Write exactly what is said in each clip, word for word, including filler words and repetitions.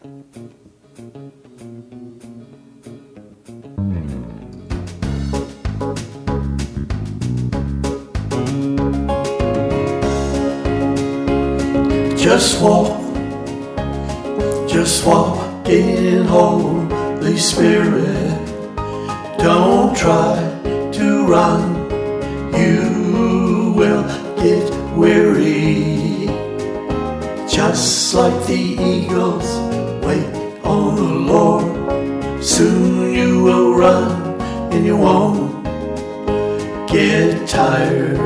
Just walk, just walk in Holy Spirit. Don't try to run, you will get weary. Just like the eagles, wait on the Lord. Soon you will run and you won't get tired.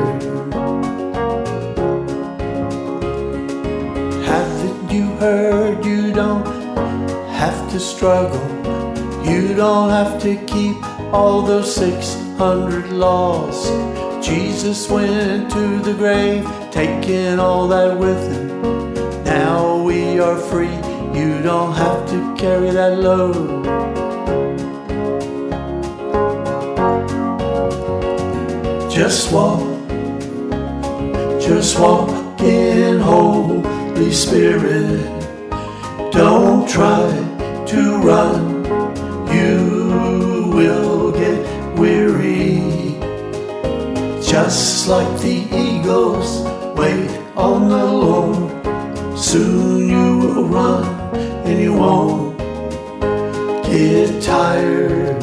Haven't you heard you don't have to struggle? You don't have to keep all those six hundred laws. Jesus went to the grave, taking all that with him. Now we are free, you don't have to carry that load. Just walk, just walk in Holy Spirit. Don't try to run, you will get weary. Just like the eagles, wait on the Lord. Soon you will run and you won't get tired.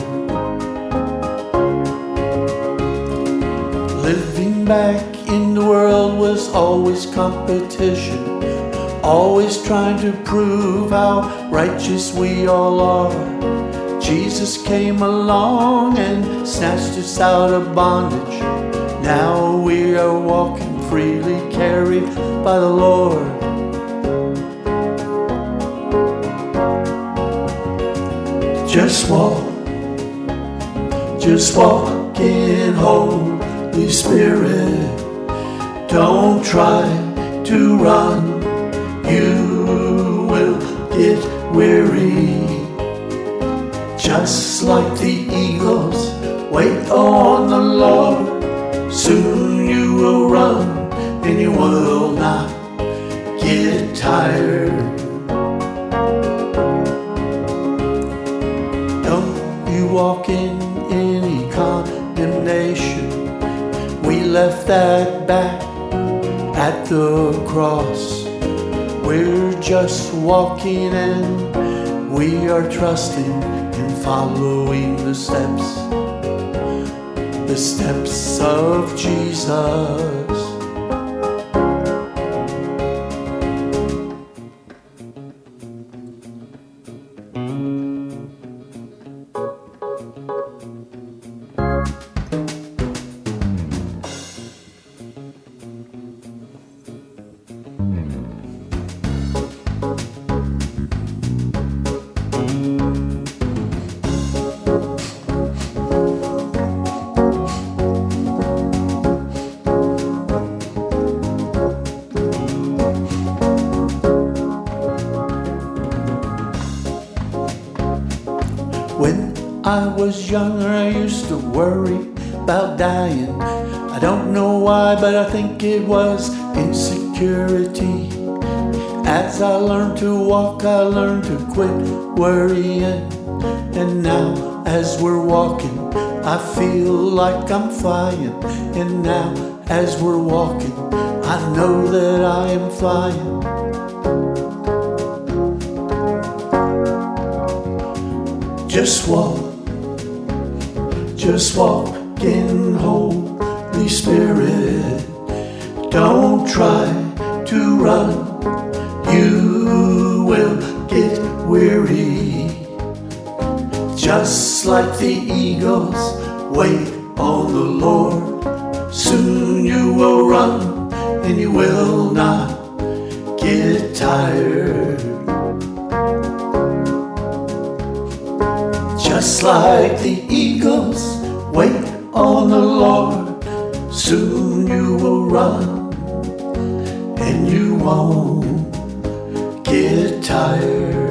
Living back in the world was always competition, always trying to prove how righteous we all are. Jesus came along and snatched us out of bondage. Now we are walking freely, carried by the Lord. Just walk, just walk in Holy Spirit. Don't try to run, you will get weary. Just like the eagles, wait on the Lord. Soon you will run and you will not get tired. Don't you walk in any condemnation. We left that back at the cross. We're just walking and we are trusting and following the steps, the steps of Jesus. When I was younger, I used to worry about dying. I don't know why, but I think it was insecurity. As I learned to walk, I learned to quit worrying. And now, as we're walking, I feel like I'm flying. And now, as we're walking, I know that I am flying. Just walk, just walk in Holy Spirit. Don't try to run, you will get weary. Just like the eagles, wait on the Lord. Soon you will run and you will not get tired. Just like the eagles, wait on the Lord. Soon you will run and you won't get tired.